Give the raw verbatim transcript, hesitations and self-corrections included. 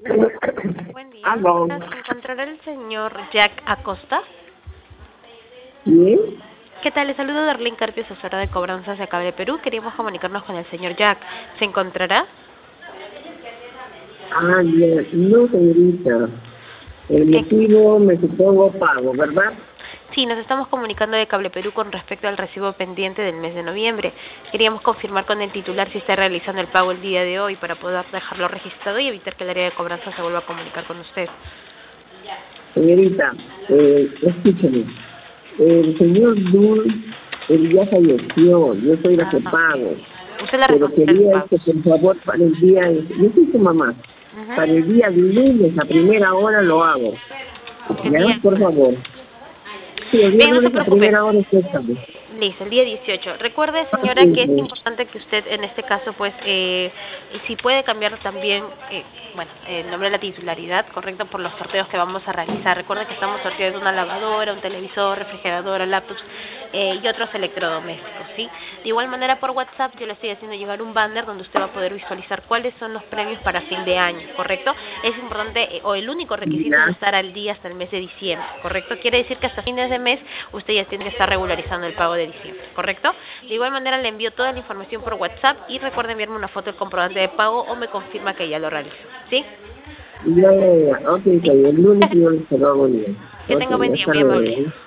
Buen día. Aló. ¿Se encontrará el señor Jack Acosta? ¿Quién? ¿Qué tal? Le saludo Darlene Carpio, asesora de cobranzas de Cable Perú. Queríamos comunicarnos con el señor Jack. ¿Se encontrará? Ah, ya. No, señorita. El Eh, motivo me supongo pago, ¿verdad? sí, nos estamos comunicando de Cable Perú con respecto al recibo pendiente del mes de noviembre. Queríamos confirmar con el titular si está realizando el pago el día de hoy para poder dejarlo registrado y evitar que el área de cobranzas se vuelva a comunicar con usted. Señorita, eh, escúcheme. El señor Dul, él ya falleció. Yo soy la Ah, que pago. ok. Usted la Pero responsable de los quería pagos. que, por favor, para el día... Yo soy su mamá. Ujú. Para el día lunes, a primera hora, lo hago. El ¿Ya? día Por favor. Sí, el día Bien, no se lunes, a preocupe. primera hora, usted. Listo, el día dieciocho. Recuerde, señora, que es Sí, importante que usted, en este caso, pues, eh, si puede cambiar también, eh, bueno, el nombre de la titularidad, correcto, por los sorteos que vamos a realizar. Recuerde que estamos sorteando una lavadora, un televisor, refrigeradora, laptops eh, y otros electrodomésticos, ¿sí? De igual manera, por WhatsApp yo le estoy haciendo llegar un banner donde usted va a poder visualizar cuáles son los premios para fin de año, ¿correcto? Es importante, eh, o el único requisito es ya. estar al día hasta el mes de diciembre, ¿correcto? Quiere decir que hasta fines de mes usted ya tiene que estar regularizando el pago de diciembre, ¿correcto? De igual manera le envío toda la información por WhatsApp y recuerde enviarme una foto del comprobante de pago o me confirma que ya lo realizó, ¿sí? Ya, ya, ya. Ok, está Listo. bien. El lunes yo les lo hago bien. Que Ok, tenga buen día, hasta muy amable. luego.